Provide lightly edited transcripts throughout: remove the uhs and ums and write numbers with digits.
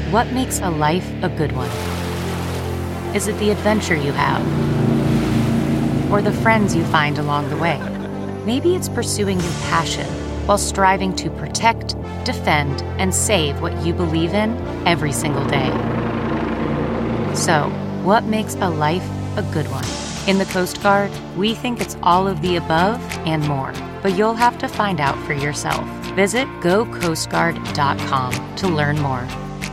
What makes a life a good one? Is it the adventure you have? Or the friends you find along the way? Maybe it's pursuing your passion while striving to protect, defend, and save what you believe in every single day. So, what makes a life a good one? In the Coast Guard, we think it's all of the above and more, but you'll have to find out for yourself. Visit gocoastguard.com to learn more.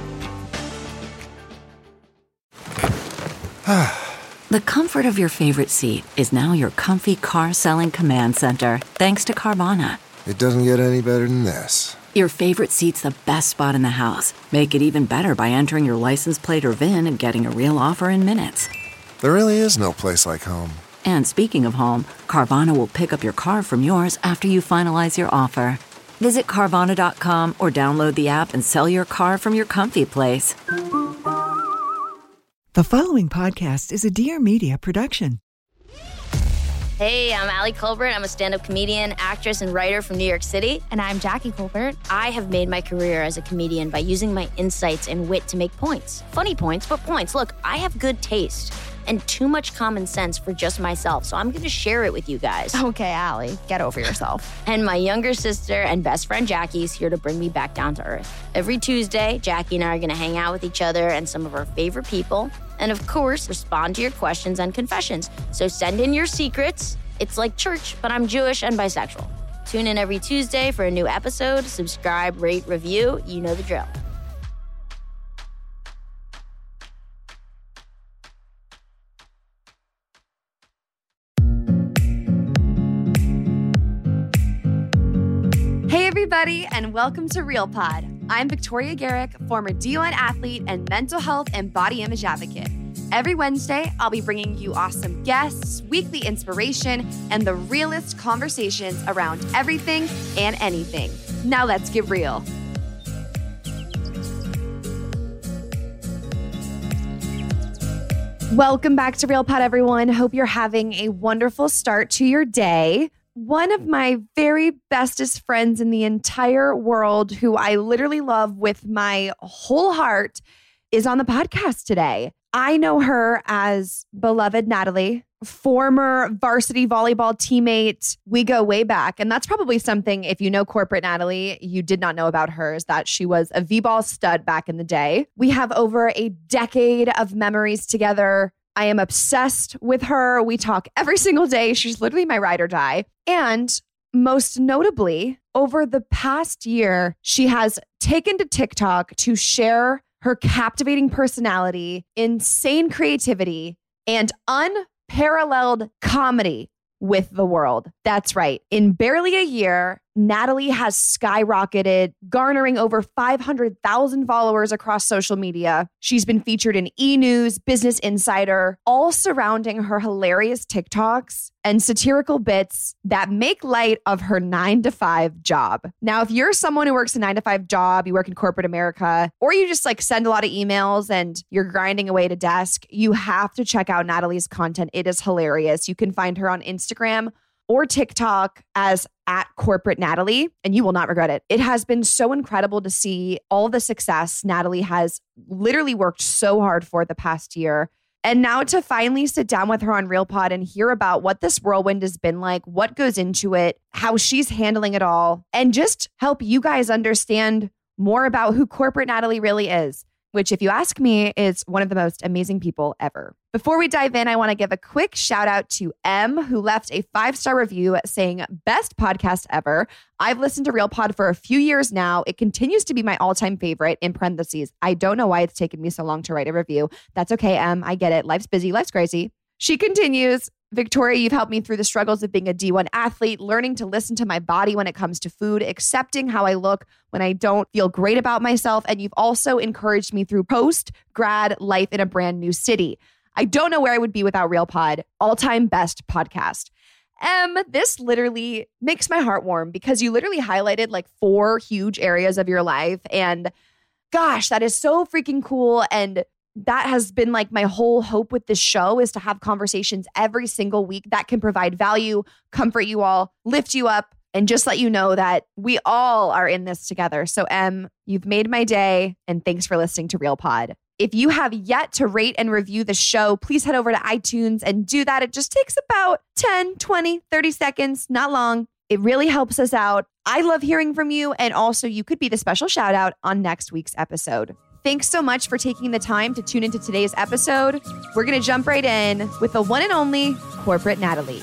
The comfort of your favorite seat is now your comfy car-selling command center, thanks to Carvana. It doesn't get any better than this. Your favorite seat's the best spot in the house. Make it even better by entering your license plate or VIN and getting a real offer in minutes. There really is no place like home. And speaking of home, Carvana will pick up your car from yours after you finalize your offer. Visit Carvana.com or download the app and sell your car from your comfy place. The following podcast is a Dear Media production. Hey, I'm Allie Colbert. I'm a stand-up comedian, actress, and writer from New York City. And I'm Jackie Colbert. I have made my career as a comedian by using my insights and wit to make points. Funny points, but points. Look, I have good taste and too much common sense for just myself, so I'm going to share it with you guys. Okay, Allie, get over yourself. And my younger sister and best friend Jackie is here to bring me back down to earth. Every Tuesday, Jackie and I are going to hang out with each other and some of our favorite people. And of course, respond to your questions and confessions. So send in your secrets. It's like church, but I'm Jewish and bisexual. Tune in every Tuesday for a new episode. Subscribe, rate, review. You know the drill. Hey, everybody, and welcome to Real Pod. I'm Victoria Garrick, former D1 athlete and mental health and body image advocate. Every Wednesday, I'll be bringing you awesome guests, weekly inspiration, and the realest conversations around everything and anything. Now let's get real. Welcome back to Real Pod, everyone. Hope you're having a wonderful start to your day. One of my very bestest friends in the entire world, who I literally love with my whole heart, is on the podcast today. I know her as beloved Natalie, former varsity volleyball teammate. We go way back. And that's probably something, if you know corporate Natalie, you did not know about her, is that she was a V-ball stud back in the day. We have over a decade of memories together. I am obsessed with her. We talk every single day. She's literally my ride or die. And most notably, over the past year, she has taken to TikTok to share her captivating personality, insane creativity, and unparalleled comedy with the world. That's right. In barely a year, Natalie has skyrocketed, garnering over 500,000 followers across social media. She's been featured in E! News, Business Insider, all surrounding her hilarious TikToks and satirical bits that make light of her 9-to-5 job. Now, if you're someone who works a 9-to-5 job, you work in corporate America, or you just send a lot of emails and you're grinding away at a desk, you have to check out Natalie's content. It is hilarious. You can find her on Instagram or TikTok as @CorporateNatalie, and you will not regret it. It has been so incredible to see all the success Natalie has literally worked so hard for the past year. And now to finally sit down with her on Real Pod and hear about what this whirlwind has been like, what goes into it, how she's handling it all, and just help you guys understand more about who Corporate Natalie really is, which, if you ask me, is one of the most amazing people ever. Before we dive in, I want to give a quick shout out to M, who left a 5-star review saying, "Best podcast ever. I've listened to Real Pod for a few years now. It continues to be my all-time favorite," in parentheses. I don't know why it's taken me so long to write a review. That's okay, M. I get it. Life's busy. Life's crazy. She continues, "Victoria, you've helped me through the struggles of being a D1 athlete, learning to listen to my body when it comes to food, accepting how I look when I don't feel great about myself. And you've also encouraged me through post-grad life in a brand new city. I don't know where I would be without Real Pod. All-time best podcast." This literally makes my heart warm because you literally highlighted 4 huge areas of your life. And gosh, that is so freaking cool. And that has been my whole hope with this show, is to have conversations every single week that can provide value, comfort you all, lift you up, and just let you know that we all are in this together. So Em, you've made my day, and thanks for listening to Real Pod. If you have yet to rate and review the show, please head over to iTunes and do that. It just takes about 10, 20, 30 seconds, not long. It really helps us out. I love hearing from you, and also you could be the special shout out on next week's episode. Thanks so much for taking the time to tune into today's episode. We're going to jump right in with the one and only Corporate Natalie.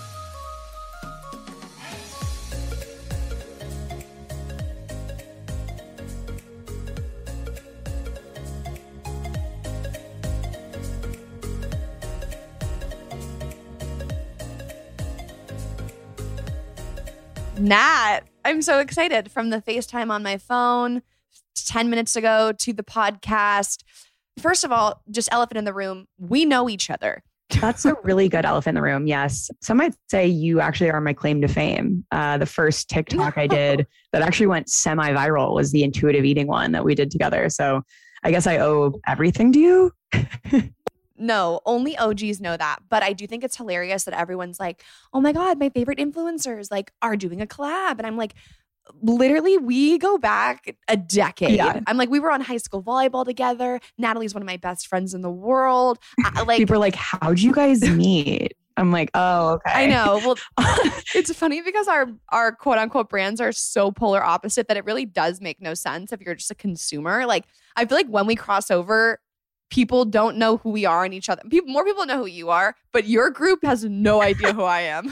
Nat, I'm so excited. From the FaceTime on my phone 10 minutes ago to the podcast. First of all, just elephant in the room, we know each other. That's a really good elephant in the room. Yes. Some might say you actually are my claim to fame. The first TikTok I did that actually went semi-viral was the intuitive eating one that we did together. So I guess I owe everything to you. No, only OGs know that. But I do think it's hilarious that everyone's like, oh my God, my favorite influencers like are doing a collab. And I'm like, literally, we go back a decade. Yeah. I'm like, we were on high school volleyball together. Natalie's one of my best friends in the world. People are like, how'd you guys meet? I'm like, oh, okay. I know. Well, it's funny because our quote unquote brands are so polar opposite that it really does make no sense if you're just a consumer. Like, I feel like when we cross over, people don't know who we are and each other. More people know who you are, but your group has no idea who I am.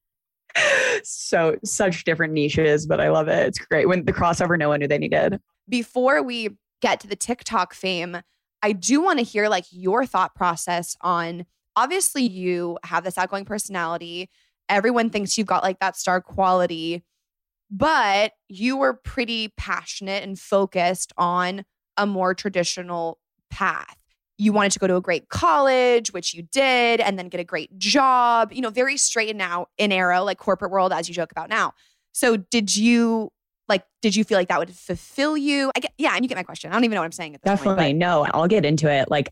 So such different niches, but I love it. It's great. When the crossover, no one knew they needed. Before we get to the TikTok fame, I do want to hear like your thought process on, obviously you have this outgoing personality. Everyone thinks you've got like that star quality, but you were pretty passionate and focused on a more traditional path. You wanted to go to a great college, which you did, and then get a great job, you know, very straight and narrow, like corporate world, as you joke about now. So did you feel like that would fulfill you? And you get my question. I don't even know what I'm saying at this point. Definitely. No, I'll get into it. Like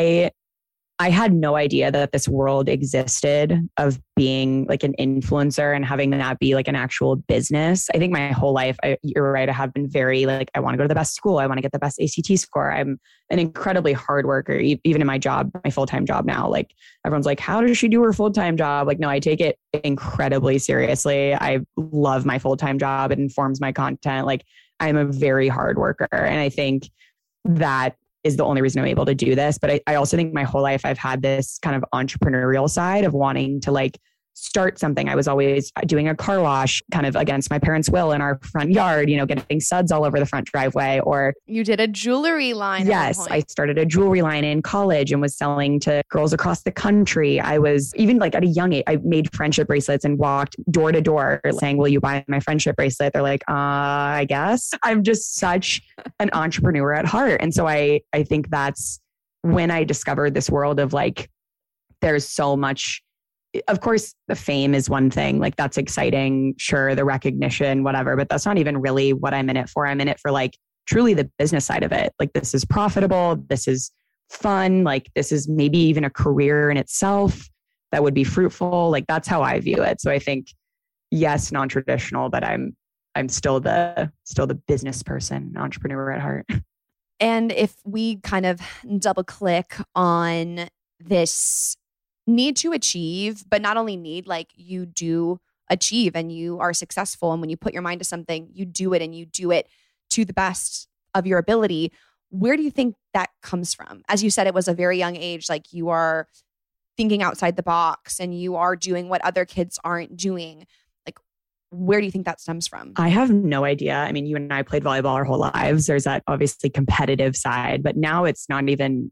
I had no idea that this world existed of being like an influencer and having that be like an actual business. I think my whole life, you're right, I have been very like, I want to go to the best school. I want to get the best ACT score. I'm an incredibly hard worker, even in my job, my full-time job now. Like everyone's like, how does she do her full-time job? Like, no, I take it incredibly seriously. I love my full-time job. It informs my content. Like I'm a very hard worker. And I think that is the only reason I'm able to do this. But I also think my whole life I've had this kind of entrepreneurial side of wanting to like start something. I was always doing a car wash kind of against my parents' will in our front yard, you know, getting suds all over the front driveway. Or you did a jewelry line. Yes, I started a jewelry line in college and was selling to girls across the country. I was even like at a young age, I made friendship bracelets and walked door to door saying, will you buy my friendship bracelet? They're like, I guess. I'm just such an entrepreneur at heart. And so I think that's when I discovered this world of like, there's so much. Of course, the fame is one thing, like that's exciting. Sure, the recognition, whatever, but that's not even really what I'm in it for. I'm in it for like truly the business side of it. Like this is profitable. This is fun. Like this is maybe even a career in itself that would be fruitful. Like that's how I view it. So I think, yes, non-traditional, but I'm still the business person, entrepreneur at heart. And if we kind of double click on this need to achieve, but not only need, like you do achieve and you are successful. And when you put your mind to something, you do it and you do it to the best of your ability. Where do you think that comes from? As you said, it was a very young age, like you are thinking outside the box and you are doing what other kids aren't doing. Like, where do you think that stems from? I have no idea. I mean, you and I played volleyball our whole lives. There's that obviously competitive side, but now it's not even.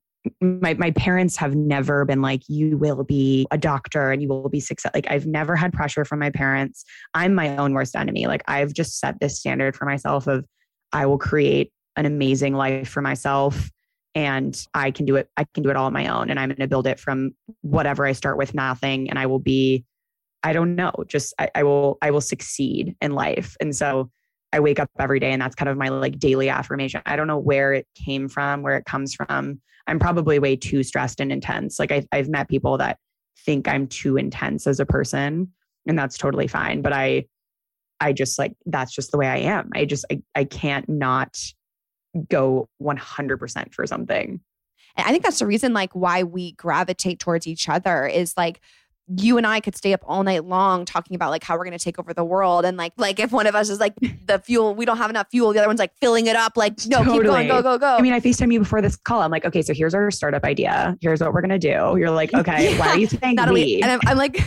My parents have never been like, you will be a doctor and you will be successful. Like I've never had pressure from my parents. I'm my own worst enemy. Like I've just set this standard for myself of I will create an amazing life for myself and I can do it. I can do it all on my own. And I'm going to build it from whatever I start with, nothing. And I will be, I don't know, just I will succeed in life. And so I wake up every day and that's kind of my like daily affirmation. I don't know where it came from, where it comes from. I'm probably way too stressed and intense. Like I've met people that think I'm too intense as a person and that's totally fine. But I I just like, that's just the way I am. I can't not go 100% for something. And I think that's the reason like why we gravitate towards each other is like, you and I could stay up all night long talking about like how we're going to take over the world. And like if one of us is like the fuel, we don't have enough fuel. The other one's like filling it up. Like, no, Keep going, go. I mean, I FaceTime you before this call. I'm like, okay, so here's our startup idea. Here's what we're going to do. You're like, okay, why are you saying we? And I'm like,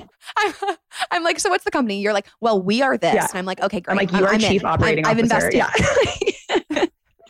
I'm like, so what's the company? You're like, well, we are this. Yeah. And I'm like, okay, great. I'm like, you are chief operating officer. I've invested. Yeah.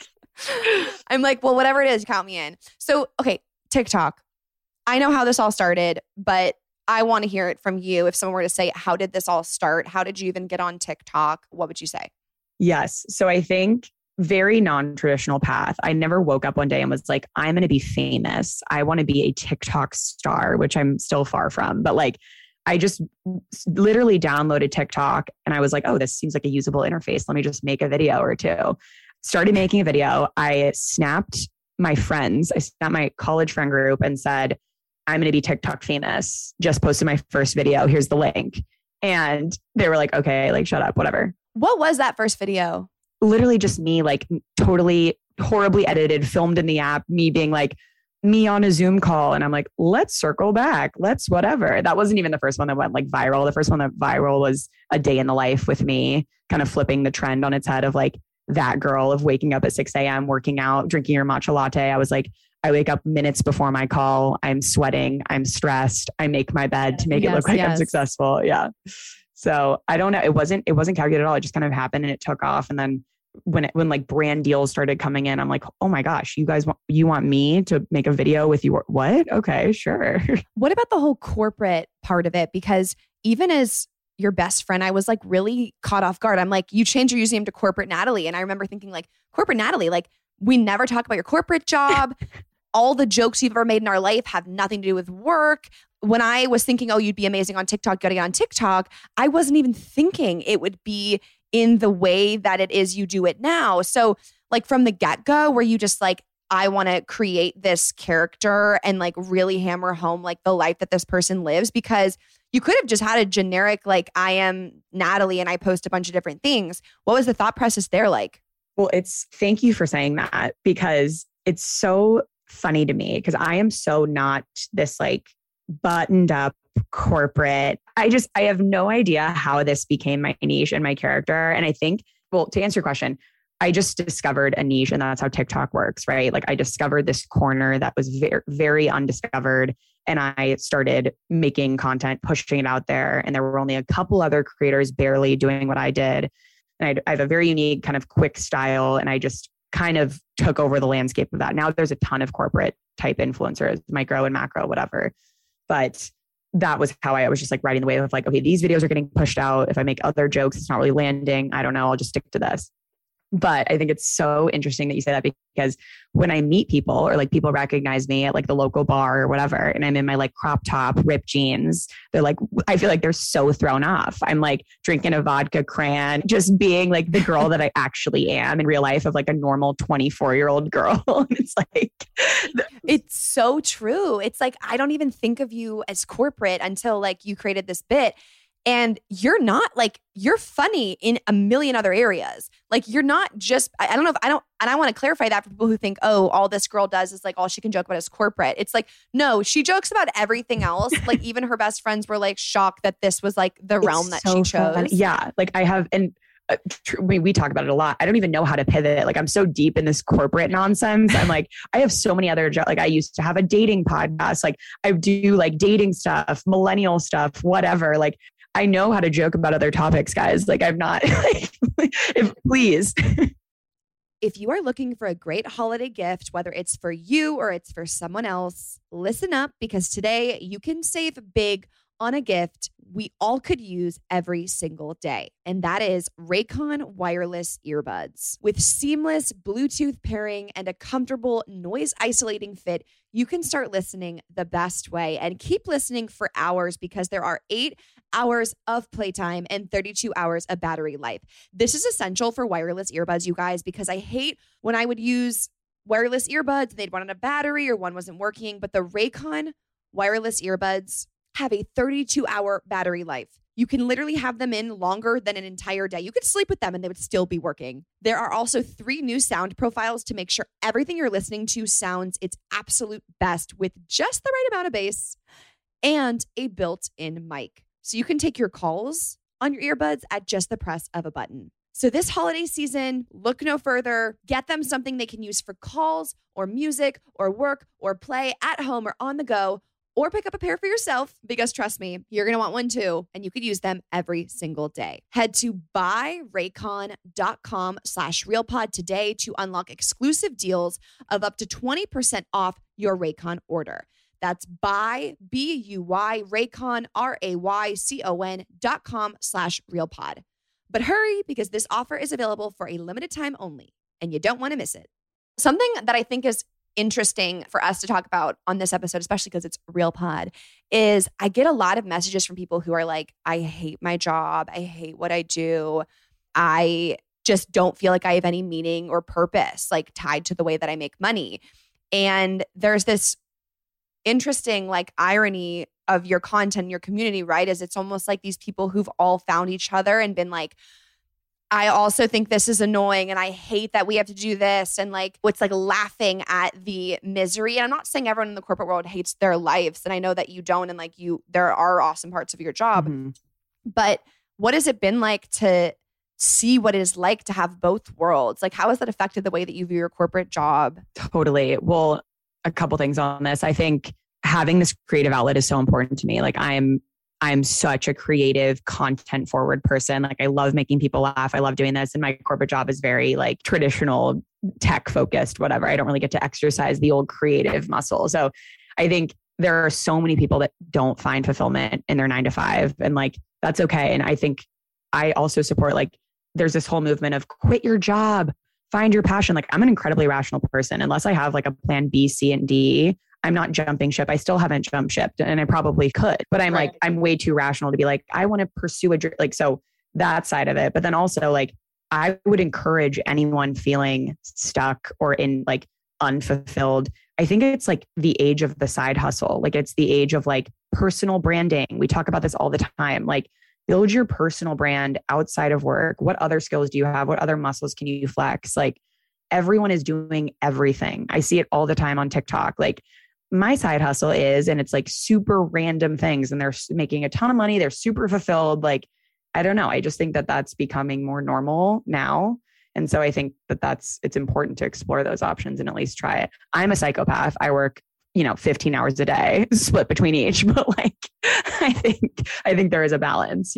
I'm like, well, whatever it is, count me in. So, okay, TikTok. I know how this all started, but I want to hear it from you. If someone were to say, how did this all start? How did you even get on TikTok? What would you say? Yes. So I think very non-traditional path. I never woke up one day and was like, I'm going to be famous. I want to be a TikTok star, which I'm still far from. But like, I just literally downloaded TikTok and I was like, oh, this seems like a usable interface. Let me just make a video or two. Started making a video. I snapped my friends. I snapped my college friend group and said, I'm going to be TikTok famous. Just posted my first video. Here's the link. And they were like, okay, like shut up, whatever. What was that first video? Literally just me, like totally horribly edited, filmed in the app, me being like me on a Zoom call. And I'm like, let's circle back. Let's whatever. That wasn't even the first one that went like viral. The first one that viral was a day in the life with me, kind of flipping the trend on its head of like that girl of waking up at 6 a.m., working out, drinking your matcha latte. I was like, I wake up minutes before my call. I'm sweating. I'm stressed. I make my bed to make it look like I'm successful. Yeah. So I don't know. It wasn't calculated at all. It just kind of happened and it took off. And then when like brand deals started coming in, I'm like, oh my gosh, you want me to make a video with you? What? Okay, sure. What about the whole corporate part of it? Because even as your best friend, I was like really caught off guard. I'm like, you changed your username to Corporate Natalie. And I remember thinking like, Corporate Natalie, like we never talk about your corporate job. All the jokes you've ever made in our life have nothing to do with work. When I was thinking, oh, you'd be amazing on TikTok, gotta get on TikTok, I wasn't even thinking it would be in the way that it is you do it now. So like from the get-go, were you just like, I want to create this character and like really hammer home like the life that this person lives? Because you could have just had a generic, like, I am Natalie and I post a bunch of different things. What was the thought process there like? Well, thank you for saying that because it's so funny to me because I am so not this like buttoned up corporate. I have no idea how this became my niche and my character. And I think, well, to answer your question, I just discovered a niche and that's how TikTok works, right? Like I discovered this corner that was very, very undiscovered. And I started making content, pushing it out there. And there were only a couple other creators barely doing what I did. And I have a very unique kind of quick style. And I just kind of took over the landscape of that. Now there's a ton of corporate type influencers, micro and macro, whatever. But that was how I was just like riding the wave of like, okay, these videos are getting pushed out. If I make other jokes, it's not really landing. I don't know. I'll just stick to this. But I think it's so interesting that you say that because when I meet people or like people recognize me at like the local bar or whatever, and I'm in my like crop top, ripped jeans, they're like, I feel like they're so thrown off. I'm like drinking a vodka cran, just being like the girl that I actually am in real life of like a normal 24-year-old girl. And it's like, it's so true. It's like, I don't even think of you as corporate until like you created this bit. And you're not like, you're funny in a million other areas. Like you're not just, I don't know if and I want to clarify that for people who think, oh, all this girl does is like, all she can joke about is corporate. It's like, no, she jokes about everything else. Like even her best friends were like shocked that this was like the realm that she chose. Fun. Yeah. Like I have, and we talk about it a lot. I don't even know how to pivot. Like I'm so deep in this corporate nonsense. I'm like, I have so many other jobs. Like I used to have a dating podcast. Like I do like dating stuff, millennial stuff, whatever. Like I know how to joke about other topics, guys. Like I'm not, please. If you are looking for a great holiday gift, whether it's for you or it's for someone else, listen up because today you can save big on a gift we all could use every single day. And that is Raycon wireless earbuds. With seamless Bluetooth pairing and a comfortable noise isolating fit, you can start listening the best way and keep listening for hours because there are 8 hours of playtime and 32 hours of battery life. This is essential for wireless earbuds, you guys, because I hate when I would use wireless earbuds and they'd run out of battery or one wasn't working, but the Raycon wireless earbuds have a 32-hour battery life. You can literally have them in longer than an entire day. You could sleep with them and they would still be working. There are also 3 new sound profiles to make sure everything you're listening to sounds its absolute best with just the right amount of bass and a built-in mic. So you can take your calls on your earbuds at just the press of a button. So this holiday season, look no further. Get them something they can use for calls or music or work or play at home or on the go, or pick up a pair for yourself because trust me, you're going to want one too, and you could use them every single day. Head to buyraycon.com/realpod today to unlock exclusive deals of up to 20% off your Raycon order. That's buy, B-U-Y, Raycon, RAYCON.com/realpod. But hurry, because this offer is available for a limited time only, and you don't want to miss it. Something that I think is interesting for us to talk about on this episode, especially because it's Real Pod, is I get a lot of messages from people who are like, I hate my job. I hate what I do. I just don't feel like I have any meaning or purpose, like tied to the way that I make money. And there's this interesting like irony of your content, your community, right? Is it's almost like these people who've all found each other and been like, I also think this is annoying and I hate that we have to do this. And like, it's like laughing at the misery. And I'm not saying everyone in the corporate world hates their lives. And I know that you don't. And like there are awesome parts of your job. Mm-hmm. But what has it been like to see what it is like to have both worlds? Like, how has that affected the way that you view your corporate job? Totally. Well, a couple things on this. I think having this creative outlet is so important to me. Like I'm such a creative, content forward person. Like I love making people laugh. I love doing this. And my corporate job is very like traditional tech focused, whatever. I don't really get to exercise the old creative muscle. So I think there are so many people that don't find fulfillment in their 9-to-5, and like, that's okay. And I think I also support, like, there's this whole movement of quit your job, find your passion. Like I'm an incredibly rational person. Unless I have like a plan B, C, and D, I'm not jumping ship. I still haven't jumped ship, and I probably could, but I'm right. Like, I'm way too rational to be like, I want to pursue a dream. Like, so that side of it. But then also like, I would encourage anyone feeling stuck or in like unfulfilled. I think it's like the age of the side hustle. Like it's the age of like personal branding. We talk about this all the time. Like build your personal brand outside of work. What other skills do you have? What other muscles can you flex? Like everyone is doing everything. I see it all the time on TikTok. Like my side hustle is, and it's like super random things and they're making a ton of money. They're super fulfilled. Like, I don't know. I just think that that's becoming more normal now. And so I think that it's important to explore those options and at least try it. I'm a psychopath. I work, 15 hours a day split between each, but like, I think there is a balance,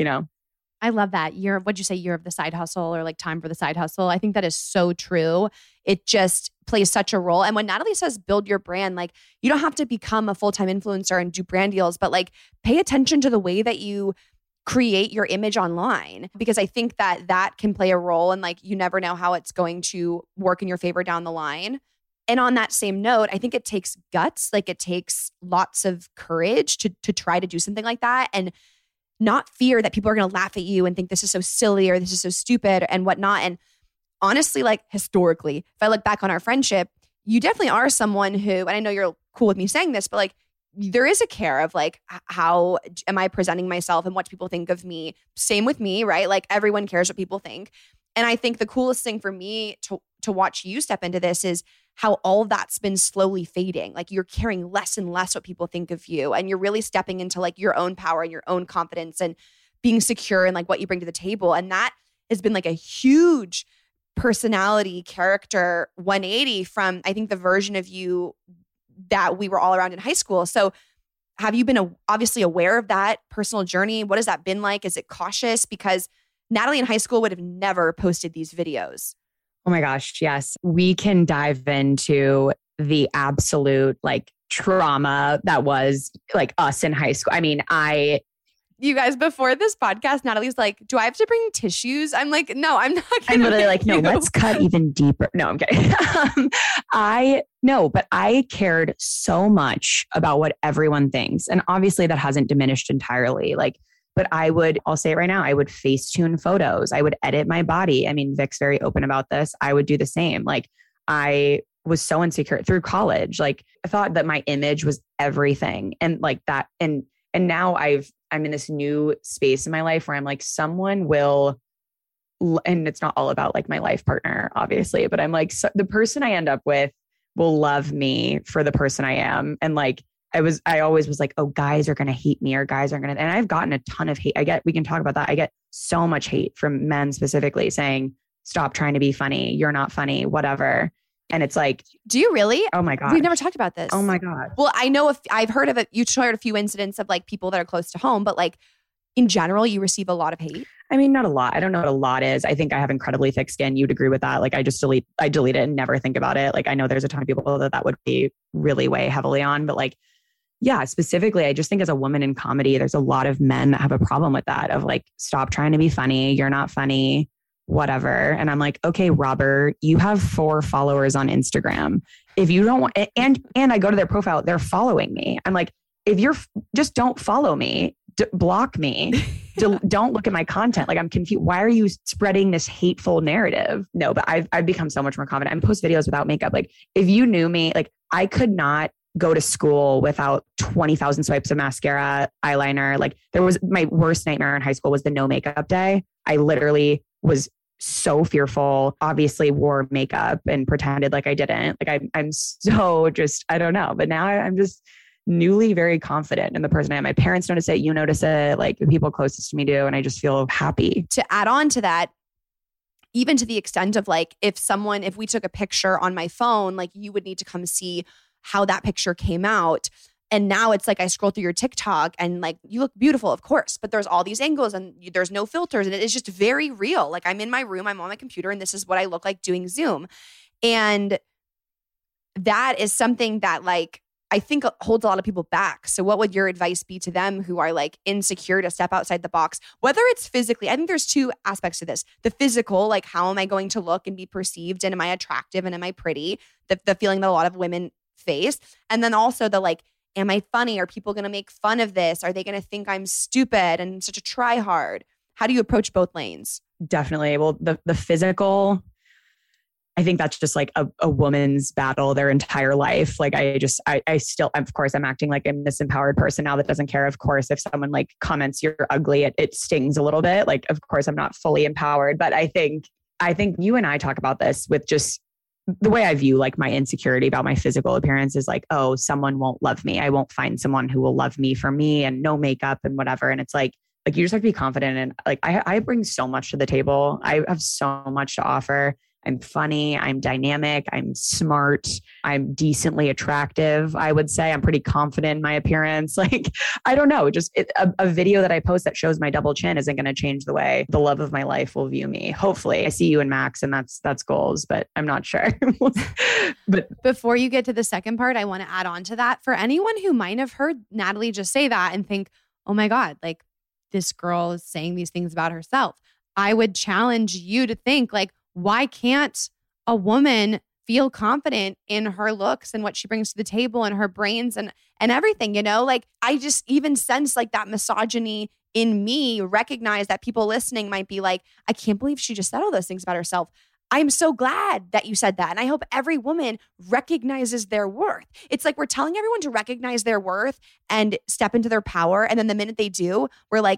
I love that. What'd you say? Year of the side hustle, or like time for the side hustle. I think that is so true. It just plays such a role. And when Natalie says build your brand, like you don't have to become a full-time influencer and do brand deals, but like pay attention to the way that you create your image online, because I think that can play a role, and like you never know how it's going to work in your favor down the line. And on that same note, I think it takes guts. Like it takes lots of courage to try to do something like that and not fear that people are going to laugh at you and think this is so silly or this is so stupid and whatnot. And honestly, like historically, if I look back on our friendship, you definitely are someone who, and I know you're cool with me saying this, but like there is a care of like, how am I presenting myself and what do people think of me? Same with me, right? Like everyone cares what people think. And I think the coolest thing for me to watch you step into this is how all of that's been slowly fading. Like you're caring less and less what people think of you. And you're really stepping into like your own power and your own confidence and being secure in like what you bring to the table. And that has been like a huge personality character 180 from, I think, the version of you that we were all around in high school. So have you been obviously aware of that personal journey? What has that been like? Is it cautious? Because Natalie in high school would have never posted these videos. Oh my gosh, yes. We can dive into the absolute like trauma that was like us in high school. I mean, you guys, before this podcast, Natalie's like, do I have to bring tissues? I'm like, no, I'm not. I'm literally like, no, let's cut even deeper. No, I'm kidding. But I cared so much about what everyone thinks. And obviously that hasn't diminished entirely. Like, but I'll say it right now, I would Facetune photos. I would edit my body. I mean, Vic's very open about this. I would do the same. Like I was so insecure through college. Like I thought that my image was everything. And like that. And now I'm in this new space in my life where I'm like, someone will, and it's not all about like my life partner, obviously, but I'm like, so the person I end up with will love me for the person I am. And like, I always was like, oh, guys are going to hate me, or guys are going to, and I've gotten a ton of hate. We can talk about that. I get so much hate from men specifically saying, stop trying to be funny. You're not funny, whatever. And it's like, do you really? Oh my God. We've never talked about this. Oh my God. Well, I know if I've heard of it, you shared a few incidents of like people that are close to home, but like in general, you receive a lot of hate. I mean, not a lot. I don't know what a lot is. I think I have incredibly thick skin. You'd agree with that. Like I delete it and never think about it. Like I know there's a ton of people that would be really weigh heavily on, but like, yeah, specifically, I just think as a woman in comedy, there's a lot of men that have a problem with that of like, stop trying to be funny. You're not funny, whatever. And I'm like, okay, Robert, you have 4 followers on Instagram. If you don't want, and I go to their profile, they're following me. I'm like, if you're just don't follow me, block me. Don't look at my content. Like I'm confused. Why are you spreading this hateful narrative? No, but I've become so much more confident. I post videos without makeup. Like if you knew me, like I could not go to school without 20,000 swipes of mascara, eyeliner. Like there was my worst nightmare in high school was the no makeup day. I literally was so fearful, obviously wore makeup and pretended like I didn't. Like I'm so just, I don't know. But now I'm just newly very confident in the person I am. My parents notice it. You notice it. Like the people closest to me do. And I just feel happy. To add on to that, even to the extent of like, if we took a picture on my phone, like you would need to come see how that picture came out. And now it's like I scroll through your TikTok and like you look beautiful, of course, but there's all these angles and there's no filters and it is just very real. Like I'm in my room, I'm on my computer and this is what I look like doing Zoom. And that is something that like I think holds a lot of people back. So what would your advice be to them who are like insecure to step outside the box, whether it's physically? I think there's 2 aspects to this. The physical, like how am I going to look and be perceived? And am I attractive? And am I pretty? The feeling that a lot of women face. And then also the like, am I funny? Are people going to make fun of this? Are they going to think I'm stupid and such a try hard? How do you approach both lanes? Definitely. Well, the physical, I think that's just like a woman's battle their entire life. Like I still, of course, I'm acting like a misempowered person now that doesn't care. Of course, if someone like comments you're ugly, it stings a little bit. Like, of course, I'm not fully empowered, but I think you and I talk about this with just the way I view like my insecurity about my physical appearance is like, oh, someone won't love me. I won't find someone who will love me for me and no makeup and whatever. And it's like you just have to be confident. And like, I bring so much to the table. I have so much to offer. I'm funny. I'm dynamic. I'm smart. I'm decently attractive. I would say I'm pretty confident in my appearance. Like, I don't know, just a video that I post that shows my double chin isn't going to change the way the love of my life will view me. Hopefully I see you and Max and that's goals, but I'm not sure. But before you get to the second part, I want to add on to that for anyone who might have heard Natalie just say that and think, oh my God, like this girl is saying these things about herself. I would challenge you to think like, why can't a woman feel confident in her looks and what she brings to the table and her brains and everything, you know? Like I just even sense like that misogyny in me, recognize that people listening might be like, I can't believe she just said all those things about herself. I'm so glad that you said that. And I hope every woman recognizes their worth. It's like we're telling everyone to recognize their worth and step into their power. And then the minute they do, we're like,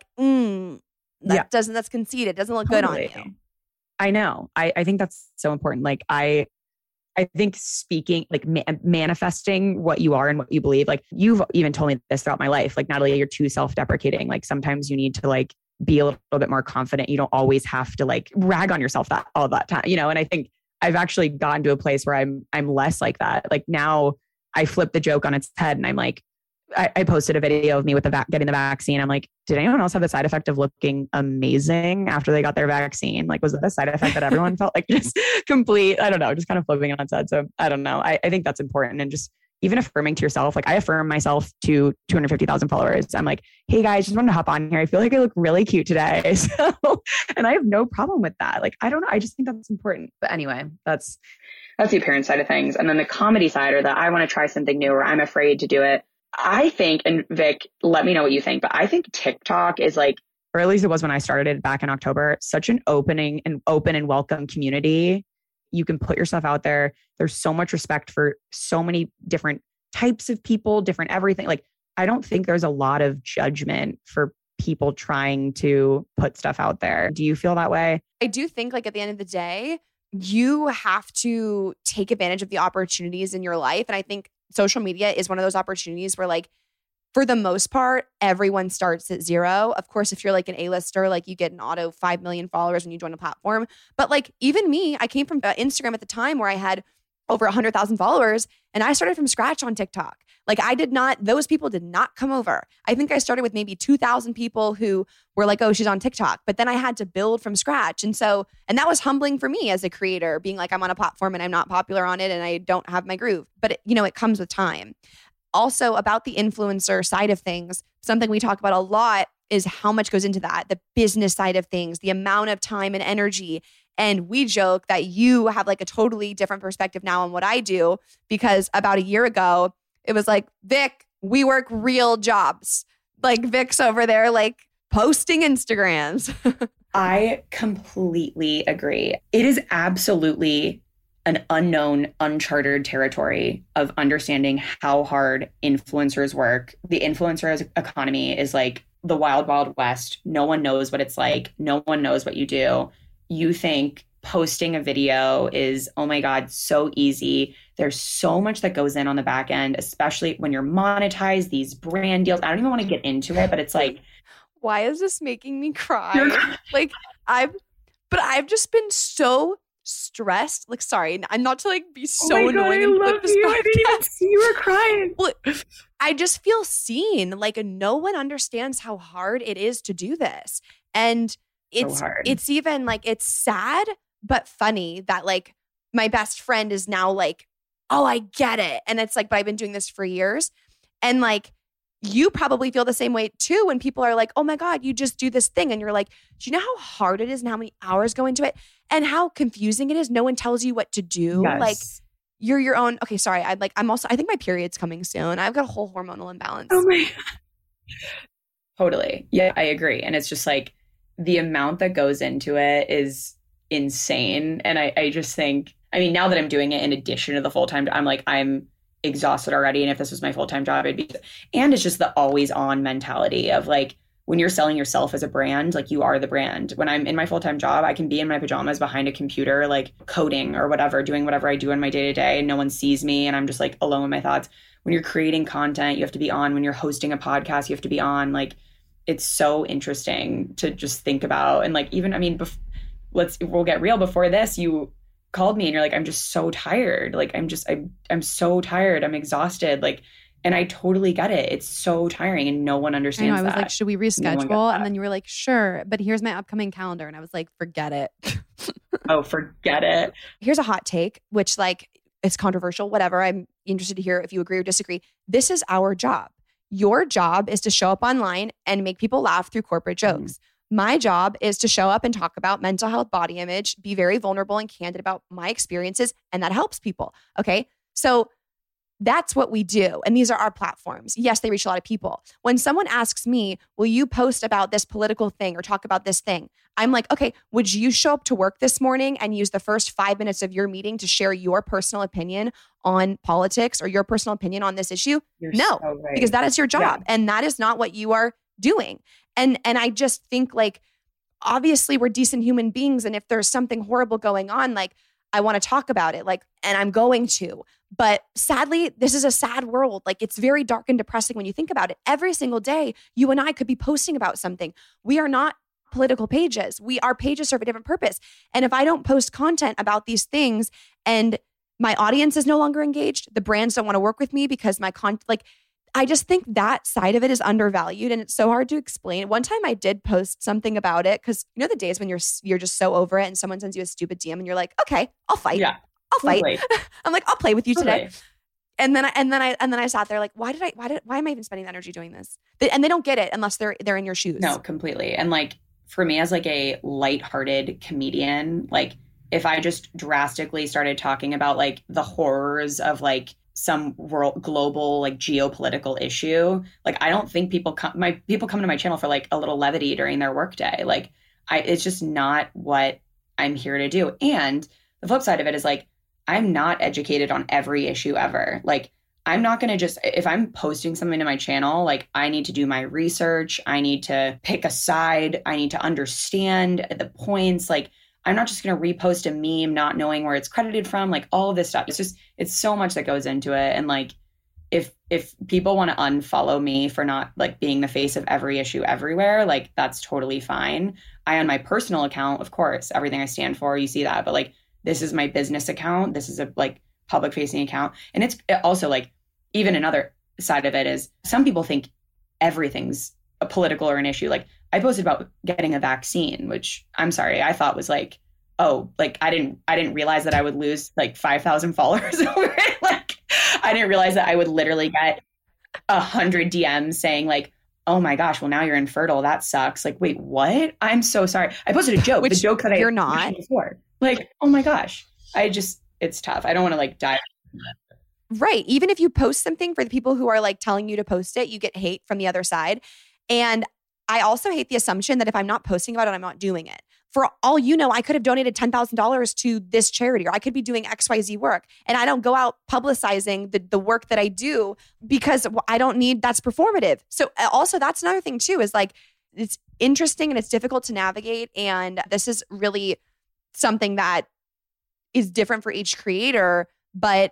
that's conceited. It doesn't look good on you. I know. I think that's so important. Like I think speaking, like manifesting what you are and what you believe, like you've even told me this throughout my life, like Natalie, you're too self-deprecating. Like sometimes you need to like be a little bit more confident. You don't always have to like rag on yourself all that time, you know? And I think I've actually gotten to a place where I'm less like that. Like now I flip the joke on its head and I'm like, I posted a video of me with getting the vaccine. I'm like, did anyone else have the side effect of looking amazing after they got their vaccine? Like, was it the side effect that everyone felt like just complete? I don't know, just kind of flipping it on its head. So I don't know. I think that's important. And just even affirming to yourself, like I affirm myself to 250,000 followers. I'm like, hey guys, just wanted to hop on here. I feel like I look really cute today. So, and I have no problem with that. Like, I don't know. I just think that's important. But anyway, that's the appearance side of things. And then the comedy side, or the I want to try something new, or I'm afraid to do it. I think, and Vic, let me know what you think, but I think TikTok is like, or at least it was when I started it back in October, such an open and welcome community. You can put yourself out there. There's so much respect for so many different types of people, different everything. Like, I don't think there's a lot of judgment for people trying to put stuff out there. Do you feel that way? I do think like at the end of the day, you have to take advantage of the opportunities in your life. And I think social media is one of those opportunities where like, for the most part, everyone starts at zero. Of course, if you're like an A-lister, like you get an auto 5 million followers when you join a platform. But like even me, I came from Instagram at the time where I had over 100,000 followers and I started from scratch on TikTok. Like those people did not come over. I think I started with maybe 2,000 people who were like, oh, she's on TikTok. But then I had to build from scratch. And that was humbling for me as a creator, being like, I'm on a platform and I'm not popular on it and I don't have my groove. But it comes with time. Also, about the influencer side of things, something we talk about a lot is how much goes into that, the business side of things, the amount of time and energy. And we joke that you have like a totally different perspective now on what I do, because about a year ago, it was like, Vic, we work real jobs. Like Vic's over there, like posting Instagrams. I completely agree. It is absolutely an unknown, uncharted territory of understanding how hard influencers work. The influencer economy is like the wild, wild west. No one knows what it's like. No one knows what you do. You think posting a video is, oh my God, so easy. There's so much that goes in on the back end, especially when you're monetized, these brand deals. I don't even want to get into it, but it's like, why is this making me cry? Like I've just been so stressed. Like, sorry, I'm not to like be so annoying and flip this podcast. I didn't even see you were crying. Well, I just feel seen. Like no one understands how hard it is to do this. And it's even like, it's sad, but funny that like my best friend is now like, oh, I get it. And it's like, but I've been doing this for years. And like, you probably feel the same way too when people are like, oh my God, you just do this thing. And you're like, do you know how hard it is and how many hours go into it and how confusing it is? No one tells you what to do. Yes. Like you're your own. Okay, sorry. I think my period's coming soon. I've got a whole hormonal imbalance. Oh my God. Totally. Yeah, I agree. And it's just like the amount that goes into it is insane. And I just think, I mean, now that I'm doing it in addition to the full-time, I'm exhausted already. And if this was my full-time job, and it's just the always on mentality of like, when you're selling yourself as a brand, like you are the brand. When I'm in my full-time job, I can be in my pajamas behind a computer, like coding or whatever, doing whatever I do in my day-to-day, and no one sees me and I'm just like alone with my thoughts. When you're creating content, you have to be on. When you're hosting a podcast, you have to be on. Like, it's so interesting to just think about. And like, even, I mean, we'll get real. Before this, you called me and you're like, I'm just so tired. Like, I'm so tired. I'm exhausted. Like, and I totally get it. It's so tiring and no one understands that. I was like, should we reschedule? And then you were like, sure. But here's my upcoming calendar. And I was like, forget it. Oh, forget it. Here's a hot take, which like, it's controversial, whatever. I'm interested to hear if you agree or disagree. This is our job. Your job is to show up online and make people laugh through corporate jokes. Mm-hmm. My job is to show up and talk about mental health, body image, be very vulnerable and candid about my experiences. And that helps people. Okay. So that's what we do. And these are our platforms. Yes, they reach a lot of people. When someone asks me, will you post about this political thing or talk about this thing? I'm like, okay, would you show up to work this morning and use the first 5 minutes of your meeting to share your personal opinion on politics or your personal opinion on this issue? No, so right. Because that is your job. Yeah. And that is not what you are doing. And I just think like, obviously we're decent human beings. And if there's something horrible going on, like I want to talk about it, like, and I'm going to. But sadly, this is a sad world. Like it's very dark and depressing when you think about it. Every single day, you and I could be posting about something. We are not political pages. Our pages serve a different purpose. And if I don't post content about these things and my audience is no longer engaged, the brands don't want to work with me because my I just think that side of it is undervalued and it's so hard to explain. One time I did post something about it because you know the days when you're just so over it and someone sends you a stupid DM and you're like, okay, I'll fight. Yeah. I'll fight. I'm like, I'll play with you today. And then I sat there like, why am I even spending the energy doing this? And they don't get it unless they're in your shoes. No, completely. And like for me as like a lighthearted comedian, like if I just drastically started talking about like the horrors of like some global like geopolitical issue, like I don't think people come to my channel for like a little levity during their workday. Like it's just not what I'm here to do. And the flip side of it is like, I'm not educated on every issue ever. Like I'm not going to just, if I'm posting something to my channel, like I need to do my research. I need to pick a side. I need to understand the points. Like I'm not just going to repost a meme, not knowing where it's credited from, like all of this stuff. It's so much that goes into it. And like, if people want to unfollow me for not like being the face of every issue everywhere, like that's totally fine. On my personal account, of course, everything I stand for, you see that, but like, this is my business account. This is a like public facing account. And it's also like, even another side of it is some people think everything's a political or an issue. Like I posted about getting a vaccine, which I'm sorry, I thought was like, oh, like I didn't realize that I would lose like 5,000 followers over it. Like I didn't realize that I would literally get 100 DMs saying like, oh my gosh, well now you're infertile. That sucks. Like, wait, what? I'm so sorry. I posted a joke. Which the joke that you're not. Before. Like, oh my gosh. It's tough. I don't want to like dive. Right. Even if you post something, for the people who are like telling you to post it, you get hate from the other side. And I also hate the assumption that if I'm not posting about it, I'm not doing it. For all you know, I could have donated $10,000 to this charity, or I could be doing XYZ work. And I don't go out publicizing the work that I do because I don't need, that's performative. So also that's another thing too, is like, it's interesting and it's difficult to navigate. And this is really something that is different for each creator, but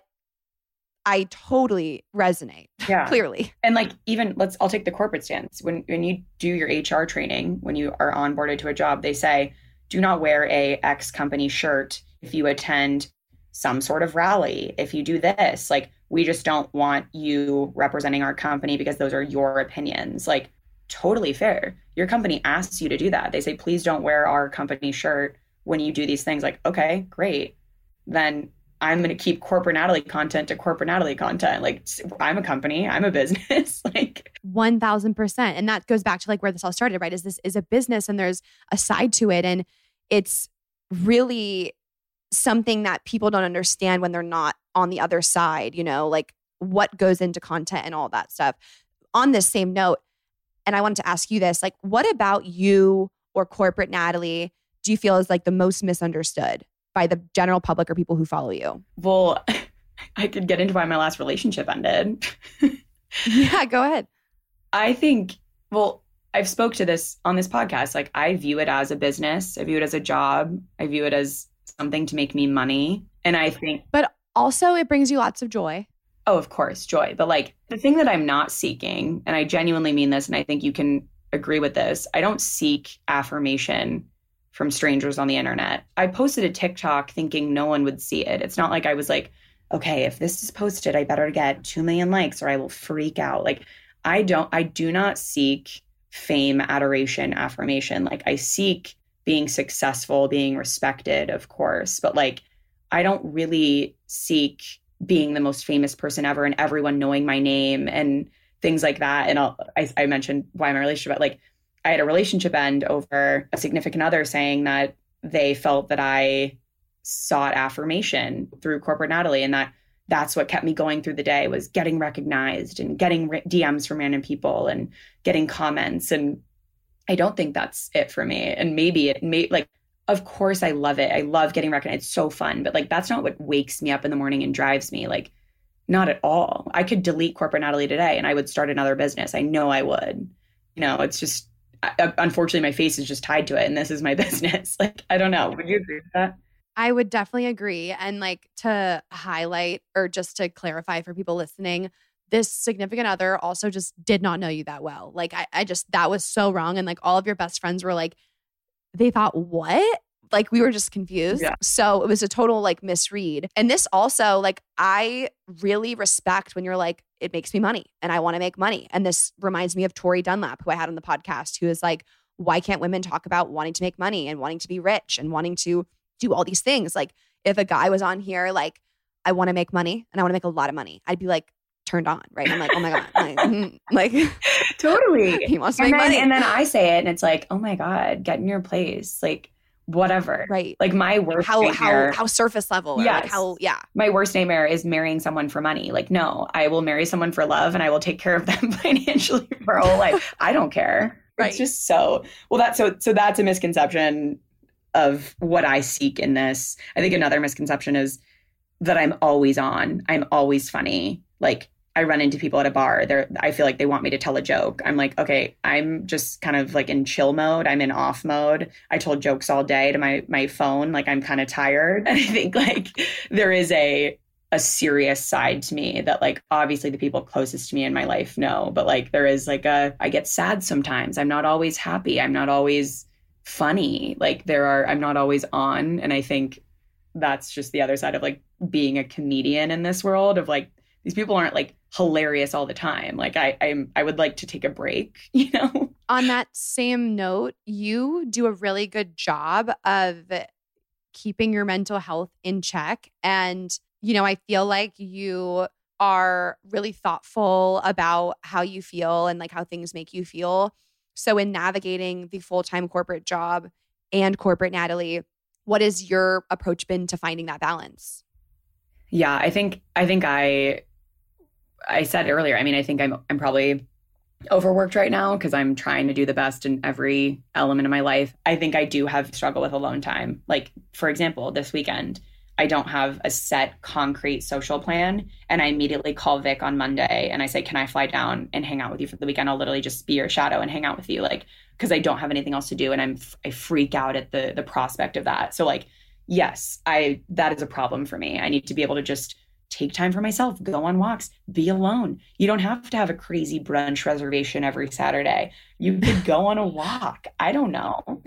I totally resonate. Yeah. Clearly. And like, even I'll take the corporate stance. When you do your HR training, when you are onboarded to a job, they say, do not wear a X company shirt if you attend some sort of rally. If you do this, like, we just don't want you representing our company because those are your opinions. Like, totally fair. Your company asks you to do that. They say, please don't wear our company shirt when you do these things. Like, okay, great. Then I'm going to keep corporate Natalie content to corporate Natalie content. Like, I'm a company, I'm a business. Like 1000%. And that goes back to like where this all started, right? Is this is a business and there's a side to it. And it's really something that people don't understand when they're not on the other side, you know, like what goes into content and all that stuff. On this same note, and I wanted to ask you this, like, what about you or corporate Natalie do you feel is like the most misunderstood by the general public or people who follow you? Well, I could get into why my last relationship ended. Yeah, go ahead. I think, well, I've spoke to this on this podcast. Like, I view it as a business. I view it as a job. I view it as something to make me money. And I think... But also it brings you lots of joy. Oh, of course, joy. But like, the thing that I'm not seeking, and I genuinely mean this, and I think you can agree with this, I don't seek affirmation from strangers on the internet. I posted a TikTok thinking no one would see it. It's not like I was like, okay, if this is posted, I better get 2 million likes or I will freak out. Like, I do not seek fame, adoration, affirmation. Like, I seek being successful, being respected, of course. But like, I don't really seek being the most famous person ever and everyone knowing my name and things like that. And I mentioned why my relationship, like, I had a relationship end over a significant other saying that they felt that I sought affirmation through corporate Natalie, and that's what kept me going through the day, was getting recognized and getting DMs from random people and getting comments. And I don't think that's it for me. And maybe it may, like, of course I love it. I love getting recognized. It's so fun. But like, that's not what wakes me up in the morning and drives me. Like, not at all. I could delete corporate Natalie today and I would start another business. I know I would. You know, it's just, unfortunately, my face is just tied to it, and this is my business. Like, I don't know. Would you agree with that? I would definitely agree. And like, to highlight or just to clarify for people listening, this significant other also just did not know you that well. Like, I just, that was so wrong. And like, all of your best friends were like, they thought, what? Like, we were just confused. Yeah. So it was a total like misread. And this also, like, I really respect when you're like, it makes me money and I want to make money. And this reminds me of Tori Dunlap, who I had on the podcast, who is like, why can't women talk about wanting to make money and wanting to be rich and wanting to do all these things? Like, if a guy was on here, like, I want to make money and I want to make a lot of money, I'd be like turned on, right? I'm like, oh my God. Like totally. He wants to make money. And then I say it and it's like, oh my God, get in your place. Like, whatever. Right. Like, my worst nightmare, how surface level. Yes. Like how, yeah. My worst nightmare is marrying someone for money. Like, no, I will marry someone for love and I will take care of them financially for a whole life. I don't care. Right. It's just so that's a misconception of what I seek in this. I think another misconception is that I'm always on. I'm always funny. Like, I run into people at a bar, I feel like they want me to tell a joke. I'm like, okay, I'm just kind of like in chill mode. I'm in off mode. I told jokes all day to my phone. Like I'm kind of tired. And I think like there is a serious side to me that like obviously the people closest to me in my life know, but like there is like I get sad sometimes. I'm not always happy. I'm not always funny. Like I'm not always on. And I think that's just the other side of like being a comedian in this world of like, these people aren't like hilarious all the time. Like I would like to take a break, you know? On that same note, you do a really good job of keeping your mental health in check. And, you know, I feel like you are really thoughtful about how you feel and like how things make you feel. So in navigating the full-time corporate job and corporate Natalie, what has your approach been to finding that balance? Yeah, I think I said earlier, I mean, I think I'm probably overworked right now because I'm trying to do the best in every element of my life. I think I do have struggle with alone time. Like, for example, this weekend, I don't have a set concrete social plan. And I immediately call Vic on Monday and I say, can I fly down and hang out with you for the weekend? I'll literally just be your shadow and hang out with you. Like, because I don't have anything else to do. And I freak out at the prospect of that. So like, yes, that is a problem for me. I need to be able to just take time for myself, go on walks, be alone. You don't have to have a crazy brunch reservation every Saturday. You could go on a walk. I don't know.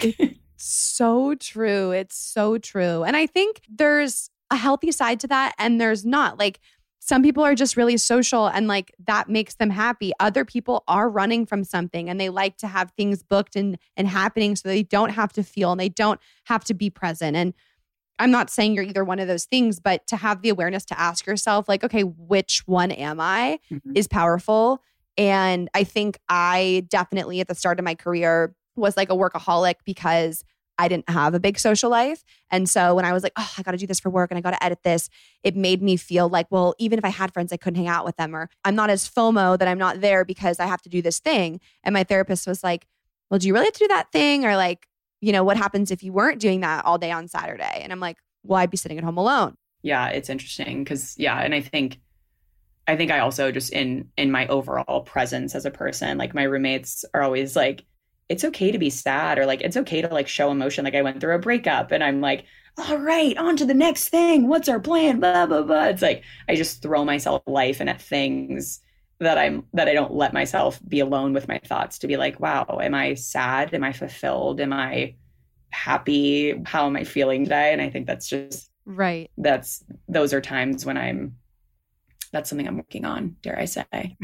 So true. It's so true. And I think there's a healthy side to that and there's not. Like some people are just really social and like that makes them happy. Other people are running from something and they like to have things booked and happening so they don't have to feel and they don't have to be present. And I'm not saying you're either one of those things, but to have the awareness to ask yourself like, okay, which one am I is powerful. And I think I definitely at the start of my career was like a workaholic because I didn't have a big social life. And so when I was like, oh, I got to do this for work and I got to edit this, it made me feel like, well, even if I had friends, I couldn't hang out with them, or I'm not as FOMO that I'm not there because I have to do this thing. And my therapist was like, well, do you really have to do that thing? Or like, you know, what happens if you weren't doing that all day on Saturday? And I'm like, well, I'd be sitting at home alone. Yeah, it's interesting because, yeah. And I think I also just in my overall presence as a person, like my roommates are always like, it's okay to be sad or like, it's okay to like show emotion. Like I went through a breakup and I'm like, all right, on to the next thing. What's our plan? Blah, blah, blah. It's like, I just throw myself life and at things that I don't let myself be alone with my thoughts to be like, wow, am I sad? Am I fulfilled? Am I happy? How am I feeling today? And I think that's just right. Those are times when that's something I'm working on, dare I say.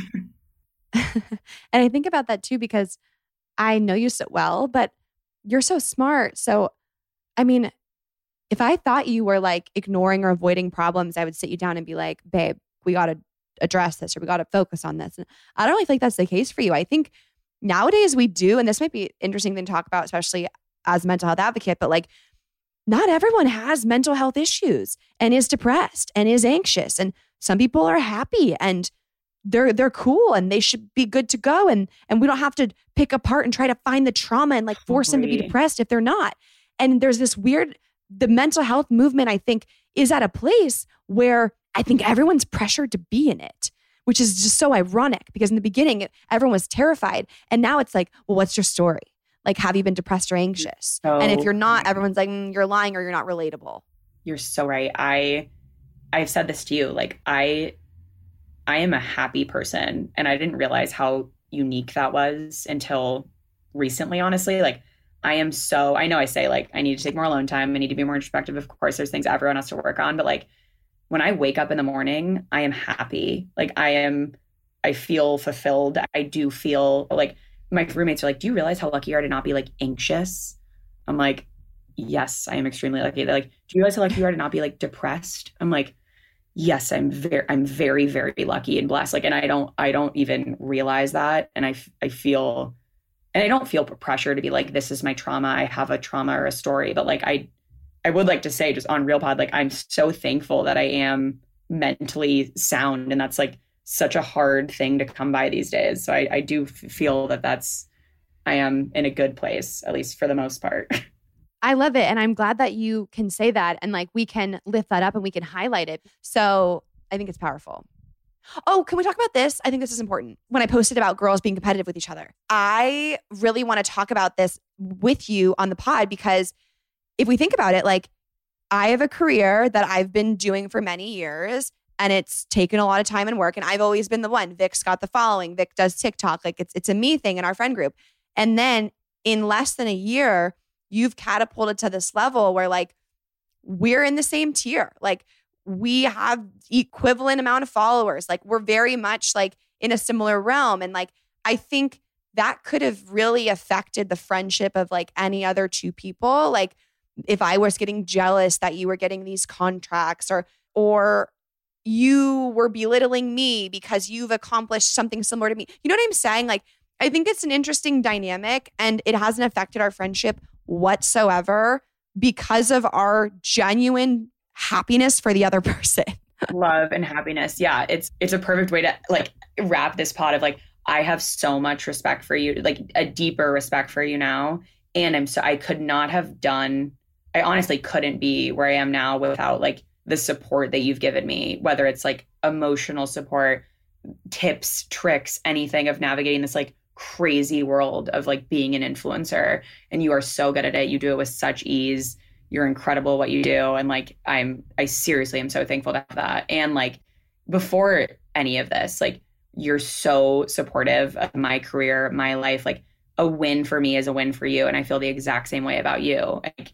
And I think about that too, because I know you so well, but you're so smart. So, I mean, if I thought you were like ignoring or avoiding problems, I would sit you down and be like, babe, we got to address this or we got to focus on this. And I don't really think that's the case for you. I think nowadays we do, and this might be interesting thing to talk about, especially as a mental health advocate, but like not everyone has mental health issues and is depressed and is anxious. And some people are happy and they're cool and they should be good to go. And we don't have to pick apart and try to find the trauma and like force them to be depressed if they're not. And there's this the mental health movement, I think, is at a place where I think everyone's pressured to be in it, which is just so ironic because in the beginning, everyone was terrified. And now it's like, well, what's your story? Like, have you been depressed or anxious? And if you're not, everyone's like, you're lying or you're not relatable. You're so right. I've said this to you, like I am a happy person and I didn't realize how unique that was until recently, honestly. Like I know I say like, I need to take more alone time. I need to be more introspective. Of course, there's things everyone has to work on, but like when I wake up in the morning, I am happy. Like I feel fulfilled. I do feel like my roommates are like, do you realize how lucky you are to not be like anxious? I'm like, yes, I am extremely lucky. They're like, do you realize how lucky you are to not be like depressed? I'm like, yes, I'm very, very lucky and blessed. Like, and I don't even realize that. And I feel, and I don't feel pressure to be like, this is my trauma. I have a trauma or a story, but like, I would like to say just on Real Pod, like, I'm so thankful that I am mentally sound. And that's like such a hard thing to come by these days. So I do feel that I am in a good place, at least for the most part. I love it. And I'm glad that you can say that and like we can lift that up and we can highlight it. So I think it's powerful. Oh, can we talk about this? I think this is important. When I posted about girls being competitive with each other, I really want to talk about this with you on the pod, because if we think about it, like, I have a career that I've been doing for many years, and it's taken a lot of time and work. And I've always been the one. Vic's got the following. Vic does TikTok. Like, it's a me thing in our friend group. And then in less than a year, you've catapulted to this level where, like, we're in the same tier. Like, we have equivalent amount of followers. Like, we're very much like in a similar realm. And like, I think that could have really affected the friendship of like any other two people. Like, if I was getting jealous that you were getting these contracts, or you were belittling me because you've accomplished something similar to me. You know what I'm saying? Like, I think it's an interesting dynamic, and it hasn't affected our friendship whatsoever because of our genuine happiness for the other person. Love and happiness. Yeah, it's a perfect way to like wrap this pod of like, I have so much respect for you, like a deeper respect for you now. And I could not have done, I honestly couldn't be where I am now without like the support that you've given me, whether it's like emotional support, tips, tricks, anything of navigating this like crazy world of like being an influencer. And you are so good at it. You do it with such ease. You're incredible at what you do. And like, I seriously am so thankful to have that. And like, before any of this, like, you're so supportive of my career, my life. Like, a win for me is a win for you. And I feel the exact same way about you. Like,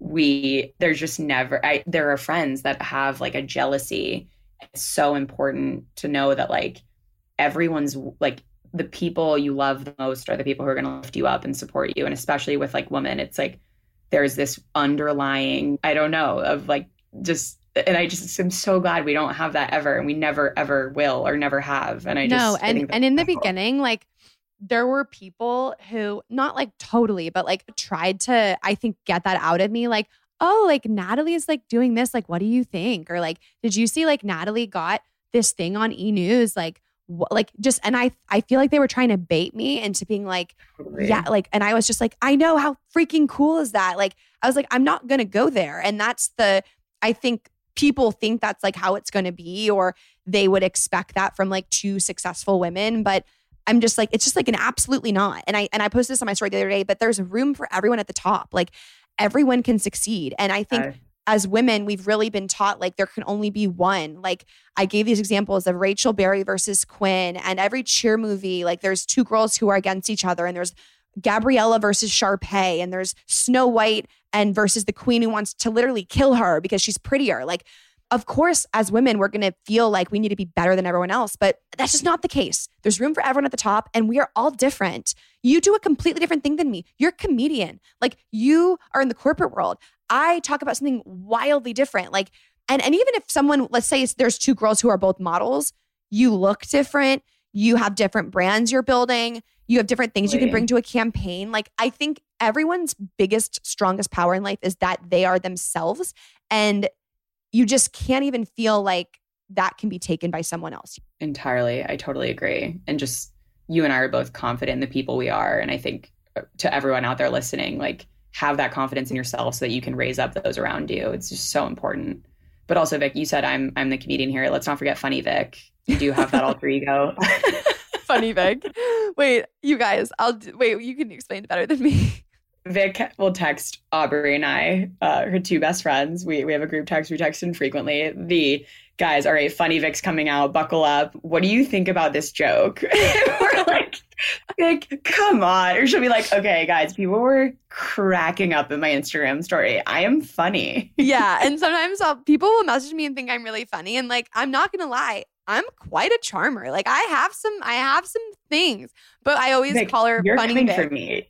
there's just never, there are friends that have like a jealousy. It's so important to know that like, everyone's like, the people you love the most are the people who are going to lift you up and support you. And especially with like women, it's like, there's this underlying, I don't know, of like just, and I just am so glad we don't have that ever. And we never, ever will or never have. And and in the beginning, like, there were people who, not like totally, but like tried to, I think, get that out of me. Like, oh, like Natalie is like doing this. Like, what do you think? Or like, did you see like Natalie got this thing on E! News? Like, like just, and I feel like they were trying to bait me into being like, yeah, like, and I was just like, I know, how freaking cool is that? Like, I was like, I'm not going to go there. And that's I think people think that's like how it's going to be, or they would expect that from like two successful women. But I'm just like, it's just like an absolutely not. And I posted this on my story the other day, but there's room for everyone at the top. Like, everyone can succeed. And I think as women, we've really been taught like there can only be one. Like, I gave these examples of Rachel Berry versus Quinn, and every cheer movie, like there's two girls who are against each other, and there's Gabriella versus Sharpay, and there's Snow White and versus the queen who wants to literally kill her because she's prettier. Like, of course, as women, we're going to feel like we need to be better than everyone else, but that's just not the case. There's room for everyone at the top, and we are all different. You do a completely different thing than me. You're a comedian. Like, you are in the corporate world. I talk about something wildly different. Like, and even if someone, let's say there's two girls who are both models, you look different. You have different brands you're building. You have different things you can bring to a campaign. Like, I think everyone's biggest, strongest power in life is that they are themselves. And you just can't even feel like that can be taken by someone else. Entirely. I totally agree. And just, you and I are both confident in the people we are. And I think to everyone out there listening, like, have that confidence in yourself so that you can raise up those around you. It's just so important. But also, Vic, you said I'm the comedian here. Let's not forget Funny Vic. You do have that alter ego. Funny Vic. Wait, you guys, you can explain it better than me. Vic will text Aubrey and I, her two best friends. We have a group text. We text infrequently. The guys, all right, Funny Vic's coming out. Buckle up. What do you think about this joke? We're like, Vic, come on. Or she'll be like, okay, guys, people were cracking up in my Instagram story. I am funny. Yeah. And sometimes people will message me and think I'm really funny. And like, I'm not going to lie, I'm quite a charmer. Like, I have some things, but I always call her Funny Vic. For me.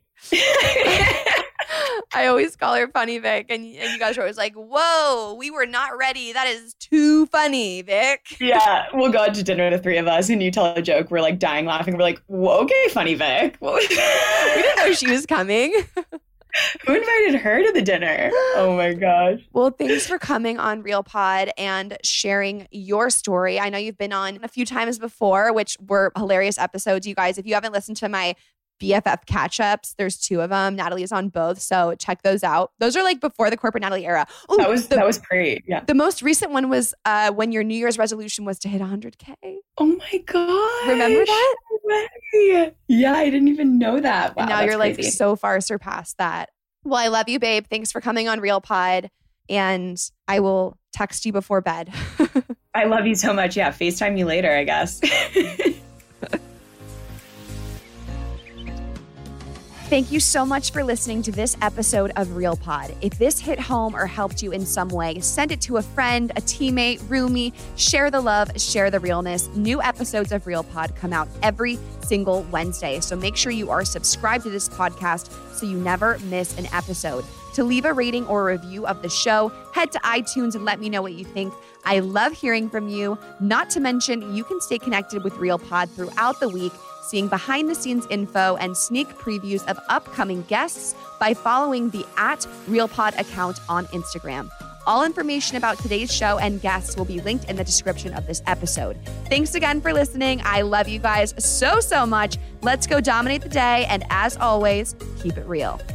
I always call her Funny Vic, and you guys are always like, whoa, we were not ready. That is too funny, Vic. Yeah, we'll go out to dinner, the three of us, and you tell a joke. We're like dying laughing. We're like, whoa, okay, Funny Vic. We didn't know she was coming. Who invited her to the dinner? Oh my gosh. Well, thanks for coming on Real Pod and sharing your story. I know you've been on a few times before, which were hilarious episodes. You guys, if you haven't listened to my BFF catch-ups, there's two of them. Natalie is on both, so check those out. Those are like before the corporate Natalie era. Ooh, that was great. Yeah. The most recent one was when your New Year's resolution was to hit 100K. Oh my God. Remember that? Yeah, I didn't even know that. Wow, and now you're crazy. like so far surpassed that. Well, I love you, babe. Thanks for coming on Real Pod. And I will text you before bed. I love you so much. Yeah, FaceTime you later, I guess. Thank you so much for listening to this episode of Real Pod. If this hit home or helped you in some way, send it to a friend, a teammate, roomie. Share the love, share the realness. New episodes of Real Pod come out every single Wednesday. So make sure you are subscribed to this podcast so you never miss an episode. To leave a rating or a review of the show, head to iTunes and let me know what you think. I love hearing from you. Not to mention, you can stay connected with Real Pod throughout the week, seeing behind-the-scenes info and sneak previews of upcoming guests by following the @RealPod account on Instagram. All information about today's show and guests will be linked in the description of this episode. Thanks again for listening. I love you guys so, so much. Let's go dominate the day. And as always, keep it real.